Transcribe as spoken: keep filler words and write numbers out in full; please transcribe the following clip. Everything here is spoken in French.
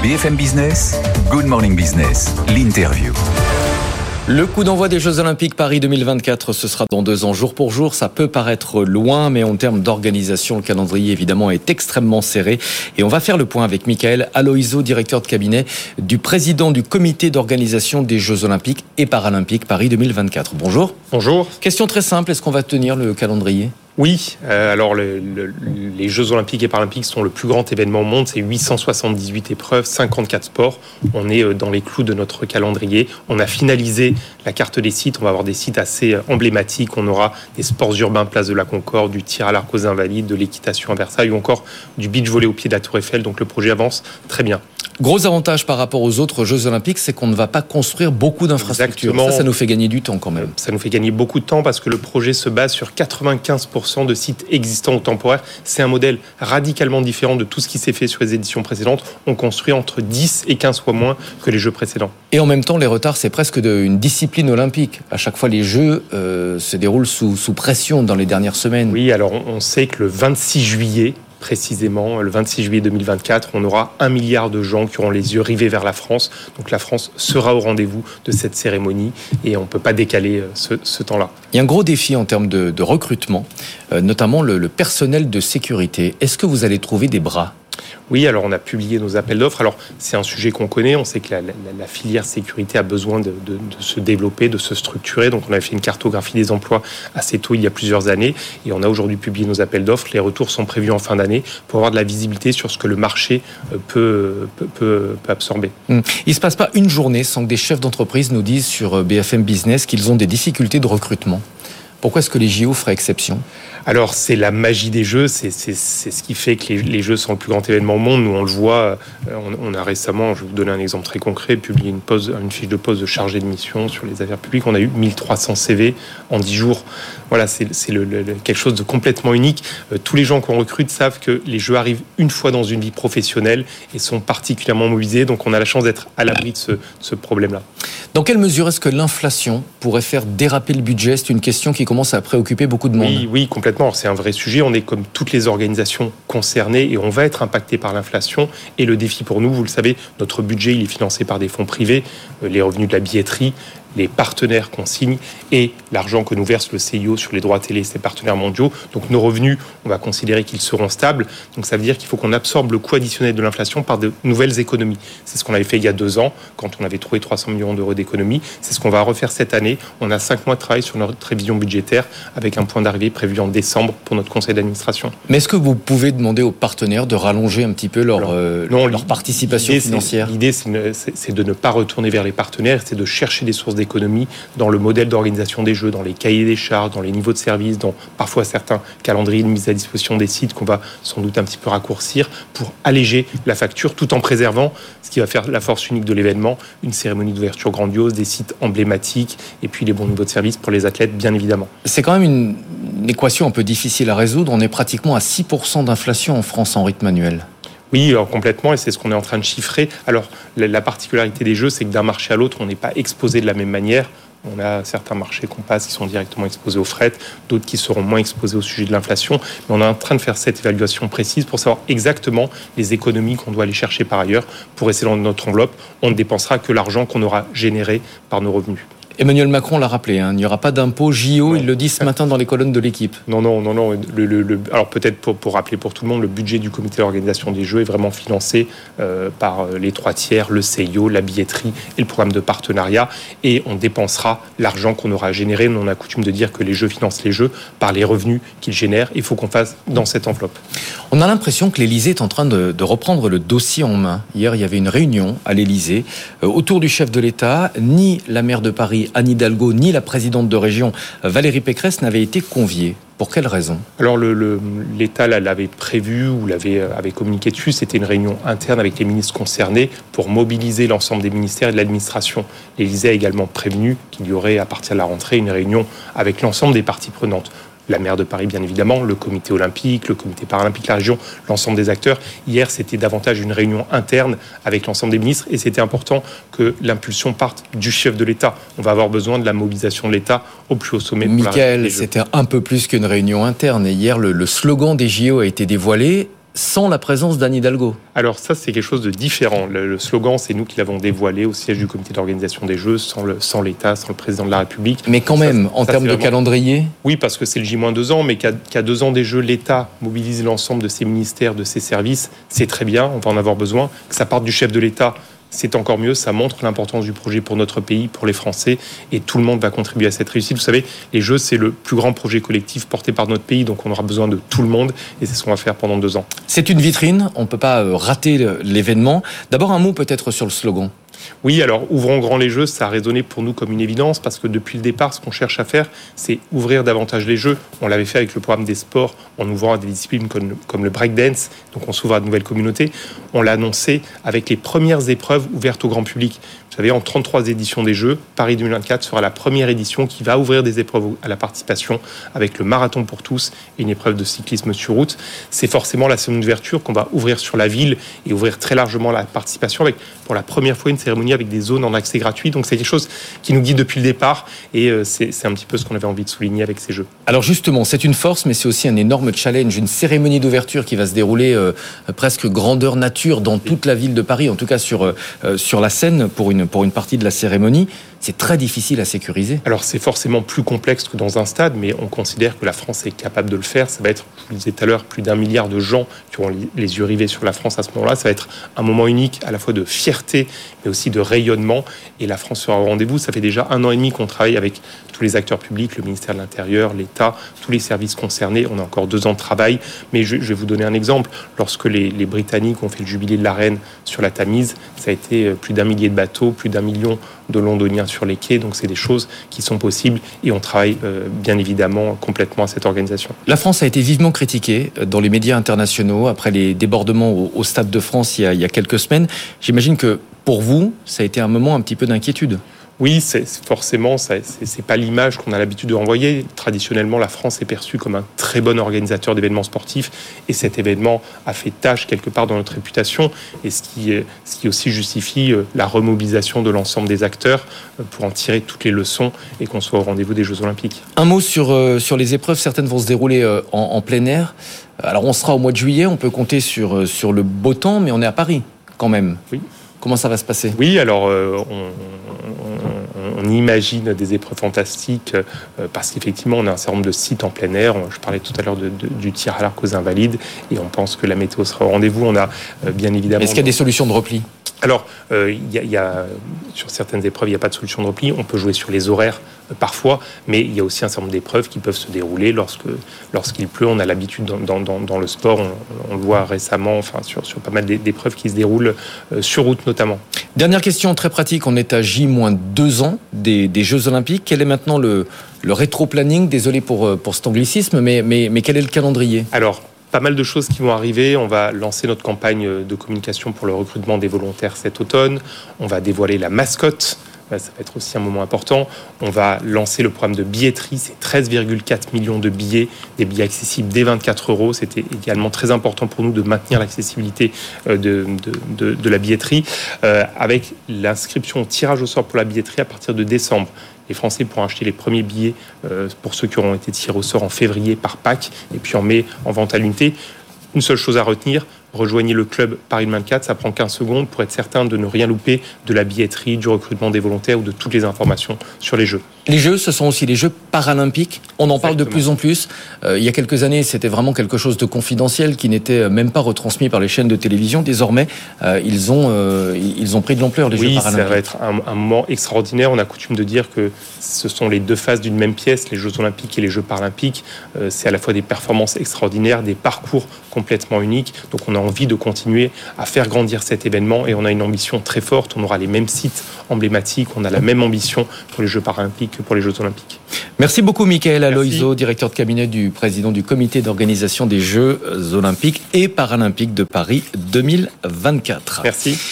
B F M Business, Good Morning Business, l'interview. Le coup d'envoi des Jeux Olympiques Paris deux mille vingt-quatre, ce sera dans deux ans, jour pour jour. Ça peut paraître loin, mais en termes d'organisation, le calendrier, évidemment, est extrêmement serré. Et on va faire le point avec Michael Aloïso, directeur de cabinet du président du comité d'organisation des Jeux Olympiques et Paralympiques Paris deux mille vingt-quatre. Bonjour. Bonjour. Question très simple, est-ce qu'on va tenir le calendrier ? Oui, euh, alors le, le, les Jeux Olympiques et Paralympiques sont le plus grand événement au monde, c'est huit cent soixante-dix-huit épreuves, cinquante-quatre sports. On est dans les clous de notre calendrier. On a finalisé la carte des sites, on va avoir des sites assez emblématiques. On aura des sports urbains, place de la Concorde, du tir à l'arc aux Invalides, de l'équitation à Versailles ou encore du beach volley au pied de la Tour Eiffel. Donc le projet avance très bien. Gros avantage par rapport aux autres Jeux Olympiques, c'est qu'on ne va pas construire beaucoup d'infrastructures. Exactement. Ça, ça nous fait gagner du temps quand même. Ça nous fait gagner beaucoup de temps parce que le projet se base sur quatre-vingt-quinze pour cent de sites existants ou temporaires. C'est un modèle radicalement différent de tout ce qui s'est fait sur les éditions précédentes. On construit entre dix et quinze fois moins que les Jeux précédents. Et en même temps, les retards, c'est presque de, une discipline olympique. À chaque fois, les Jeux euh, se déroulent sous, sous pression dans les dernières semaines. Oui, alors on, on sait que le vingt-six juillet... précisément, le vingt-six juillet deux mille vingt-quatre, on aura un milliard de gens qui auront les yeux rivés vers la France. Donc la France sera au rendez-vous de cette cérémonie et on ne peut pas décaler ce, ce temps-là. Il y a un gros défi en termes de, de recrutement, euh, notamment le, le personnel de sécurité. Est-ce que vous allez trouver des bras ? Oui, alors on a publié nos appels d'offres. Alors c'est un sujet qu'on connaît. On sait que la, la, la filière sécurité a besoin de, de, de se développer, de se structurer. Donc on a fait une cartographie des emplois assez tôt, il y a plusieurs années. Et on a aujourd'hui publié nos appels d'offres. Les retours sont prévus en fin d'année pour avoir de la visibilité sur ce que le marché peut, peut, peut, peut absorber. Il ne se passe pas une journée sans que des chefs d'entreprise nous disent sur B F M Business qu'ils ont des difficultés de recrutement. Pourquoi est-ce que les J O feraient exception ? Alors, c'est la magie des Jeux, c'est, c'est, c'est ce qui fait que les, les Jeux sont le plus grand événement au monde. Nous, on le voit, on, on a récemment, je vais vous donner un exemple très concret, publié une, pause, une fiche de poste de chargé de mission sur les affaires publiques. On a eu mille trois cents C V en dix jours. Voilà, c'est, c'est le, le, quelque chose de complètement unique. Euh, tous les gens qu'on recrute savent que les Jeux arrivent une fois dans une vie professionnelle et sont particulièrement mobilisés. Donc, on a la chance d'être à l'abri de ce, de ce problème-là. Dans quelle mesure est-ce que l'inflation pourrait faire déraper le budget ? C'est une question qui commence à préoccuper beaucoup de monde. Oui, oui, complètement. C'est un vrai sujet. On est comme toutes les organisations concernées et on va être impacté par l'inflation. Et le défi pour nous, vous le savez, notre budget, il est financé par des fonds privés, les revenus de la billetterie, les partenaires qu'on signe et l'argent que nous verse le C I O sur les droits télé, ces partenaires mondiaux. Donc nos revenus, on va considérer qu'ils seront stables. Donc ça veut dire qu'il faut qu'on absorbe le coût additionnel de l'inflation par de nouvelles économies. C'est ce qu'on avait fait il y a deux ans, quand on avait trouvé trois cents millions d'euros d'économies. C'est ce qu'on va refaire cette année. On a cinq mois de travail sur notre révision budgétaire avec un point d'arrivée prévu en décembre pour notre conseil d'administration. Mais est-ce que vous pouvez demander aux partenaires de rallonger un petit peu leur, Alors, euh, non, leur participation l'idée, financière ? c'est, L'idée, c'est, ne, c'est, c'est de ne pas retourner vers les partenaires, c'est de chercher des sources d'économie dans le modèle d'organisation des Jeux, dans les cahiers des charges, dans les niveaux de service, dans parfois certains calendriers de mise à disposition des sites qu'on va sans doute un petit peu raccourcir pour alléger la facture tout en préservant ce qui va faire la force unique de l'événement, une cérémonie d'ouverture grandiose, des sites emblématiques et puis les bons niveaux de service pour les athlètes, bien évidemment. C'est quand même une, une équation un peu difficile à résoudre. On est pratiquement à six pour cent d'inflation en France en rythme annuel. Oui, alors complètement, et c'est ce qu'on est en train de chiffrer. Alors, la, la particularité des Jeux, c'est que d'un marché à l'autre, on n'est pas exposé de la même manière. On a certains marchés qu'on passe qui sont directement exposés au fret, d'autres qui seront moins exposés au sujet de l'inflation. Mais on est en train de faire cette évaluation précise pour savoir exactement les économies qu'on doit aller chercher par ailleurs pour rester dans notre enveloppe. On ne dépensera que l'argent qu'on aura généré par nos revenus. Emmanuel Macron l'a rappelé, hein, il n'y aura pas d'impôt J O, non. Il le dit ce matin dans les colonnes de l'Équipe. Non, non, non, non. Le, le, le, alors peut-être pour, pour rappeler pour tout le monde, le budget du comité d'organisation des Jeux est vraiment financé euh, par les trois tiers, le C I O, la billetterie et le programme de partenariat. Et on dépensera l'argent qu'on aura généré. On a coutume de dire que les Jeux financent les Jeux par les revenus qu'ils génèrent. Il faut qu'on fasse dans cette enveloppe. On a l'impression que l'Élysée est en train de, de reprendre le dossier en main. Hier, il y avait une réunion à l'Élysée euh, autour du chef de l'État. Ni la maire de Paris, Anne Hidalgo, ni la présidente de région, Valérie Pécresse, n'avaient été conviés. Pour quelle raison ? Alors le, le, l'État l'avait prévu ou l'avait avait communiqué dessus. C'était une réunion interne avec les ministres concernés pour mobiliser l'ensemble des ministères et de l'administration. L'Élysée a également prévenu qu'il y aurait à partir de la rentrée une réunion avec l'ensemble des parties prenantes. La maire de Paris, bien évidemment, le comité olympique, le comité paralympique, la région, l'ensemble des acteurs. Hier, c'était davantage une réunion interne avec l'ensemble des ministres et c'était important que l'impulsion parte du chef de l'État. On va avoir besoin de la mobilisation de l'État au plus haut sommet. Michael, c'était un peu plus qu'une réunion interne. Et hier, le, le slogan des J O a été dévoilé. sans la présence d'Anne Hidalgo. Alors ça, c'est quelque chose de différent. Le, le slogan, c'est nous qui l'avons dévoilé au siège du comité d'organisation des Jeux, sans, le, sans l'État, sans le président de la République. Mais quand même, ça, en ça, termes de vraiment... calendrier. Oui, parce que c'est le J moins deux ans, mais qu'à, qu'à deux ans des Jeux, l'État mobilise l'ensemble de ses ministères, de ses services, c'est très bien, on va en avoir besoin. Que ça parte du chef de l'État, c'est encore mieux, ça montre l'importance du projet pour notre pays, pour les Français, et tout le monde va contribuer à cette réussite. Vous savez, les Jeux, c'est le plus grand projet collectif porté par notre pays, donc on aura besoin de tout le monde, et c'est ce qu'on va faire pendant deux ans. C'est une vitrine, on ne peut pas rater l'événement. D'abord, un mot peut-être sur le slogan. Oui, alors ouvrons grand les Jeux, ça a résonné pour nous comme une évidence parce que depuis le départ, ce qu'on cherche à faire, c'est ouvrir davantage les Jeux. On l'avait fait avec le programme des sports en ouvrant à des disciplines comme, comme le breakdance, donc on s'ouvre à de nouvelles communautés. On l'a annoncé avec les premières épreuves ouvertes au grand public. Vous savez, en trente-trois éditions des Jeux, Paris deux mille vingt-quatre sera la première édition qui va ouvrir des épreuves à la participation avec le marathon pour tous et une épreuve de cyclisme sur route. C'est forcément la seconde ouverture qu'on va ouvrir sur la ville et ouvrir très largement la participation avec, pour la première fois, une cérémonie avec des zones en accès gratuit. Donc c'est quelque chose qui nous guide depuis le départ et c'est, c'est un petit peu ce qu'on avait envie de souligner avec ces Jeux. Alors justement, c'est une force, mais c'est aussi un énorme challenge, une cérémonie d'ouverture qui va se dérouler euh, presque grandeur nature dans toute la ville de Paris, en tout cas sur, euh, sur la Seine pour une pour une partie de la cérémonie. C'est très difficile à sécuriser. Alors c'est forcément plus complexe que dans un stade, mais on considère que la France est capable de le faire. Ça va être, je vous le disais tout à l'heure, plus d'un milliard de gens qui auront les yeux rivés sur la France à ce moment-là. Ça va être un moment unique, à la fois de fierté, mais aussi de rayonnement. Et la France sera au rendez-vous. Ça fait déjà un an et demi qu'on travaille avec tous les acteurs publics, le ministère de l'Intérieur, l'État, tous les services concernés. On a encore deux ans de travail. Mais je, je vais vous donner un exemple. Lorsque les, les Britanniques ont fait le jubilé de la Reine sur la Tamise, ça a été plus d'un millier de bateaux, plus d'un million de Londoniens sur les quais, donc c'est des choses qui sont possibles et on travaille euh, bien évidemment complètement à cette organisation. La France a été vivement critiquée dans les médias internationaux après les débordements au, au Stade de France il y, a, il y a quelques semaines. J'imagine que pour vous, ça a été un moment un petit peu d'inquiétude. Oui, c'est, forcément, ça, c'est, c'est pas l'image qu'on a l'habitude de renvoyer. Traditionnellement, la France est perçue comme un très bon organisateur d'événements sportifs et cet événement a fait tâche quelque part dans notre réputation et ce qui, ce qui aussi justifie la remobilisation de l'ensemble des acteurs pour en tirer toutes les leçons et qu'on soit au rendez-vous des Jeux Olympiques. Un mot sur, euh, sur les épreuves, certaines vont se dérouler euh, en, en plein air. Alors on sera au mois de juillet, on peut compter sur, euh, sur le beau temps, mais on est à Paris quand même. Oui. Comment ça va se passer ? Oui, alors euh, on, on, on imagine des épreuves fantastiques euh, parce qu'effectivement on a un certain nombre de sites en plein air. Je parlais tout à l'heure de, de, du tir à l'arc aux Invalides et on pense que la météo sera au rendez-vous. On a euh, bien évidemment... Est-ce qu'il y a des solutions de repli ? Alors, euh, y a, y a, sur certaines épreuves, il n'y a pas de solution de repli. On peut jouer sur les horaires euh, parfois, mais il y a aussi un certain nombre d'épreuves qui peuvent se dérouler lorsque, lorsqu'il pleut. On a l'habitude dans, dans, dans, dans le sport, on, on le voit récemment, enfin, sur, sur pas mal d'épreuves qui se déroulent euh, sur route notamment. Dernière question très pratique, on est à J moins deux ans des, des Jeux Olympiques. Quel est maintenant le, le rétro-planning ? Désolé pour, pour cet anglicisme, mais, mais, mais quel est le calendrier ? Alors, pas mal de choses qui vont arriver. On va lancer notre campagne de communication pour le recrutement des volontaires cet automne. On va dévoiler la mascotte. Ça va être aussi un moment important. On va lancer le programme de billetterie. C'est treize virgule quatre millions de billets, des billets accessibles dès vingt-quatre euros. C'était également très important pour nous de maintenir l'accessibilité de, de, de, de la billetterie euh, avec l'inscription au tirage au sort pour la billetterie à partir de décembre. Les Français pourront acheter les premiers billets euh, pour ceux qui auront été tirés au sort en février par pack et puis en mai en vente à l'unité. Une seule chose à retenir, rejoignez le club Paris vingt-quatre, ça prend quinze secondes pour être certain de ne rien louper de la billetterie, du recrutement des volontaires ou de toutes les informations sur les Jeux. Les Jeux, ce sont aussi les Jeux paralympiques. On en parle de plus en plus. Euh, il y a quelques années, c'était vraiment quelque chose de confidentiel qui n'était même pas retransmis par les chaînes de télévision. Désormais, euh, ils, ont, euh, ils ont pris de l'ampleur, les oui, Jeux paralympiques. Oui, ça va être un, un moment extraordinaire. On a coutume de dire que ce sont les deux faces d'une même pièce, les Jeux olympiques et les Jeux paralympiques. Euh, c'est à la fois des performances extraordinaires, des parcours complètement uniques. Donc on a envie de continuer à faire grandir cet événement et on a une ambition très forte. On aura les mêmes sites emblématiques, on a la même ambition pour les Jeux paralympiques que pour les Jeux olympiques. Merci beaucoup Mickaël Aloïso, directeur de cabinet du président du comité d'organisation des Jeux olympiques et paralympiques de Paris deux mille vingt-quatre. Merci.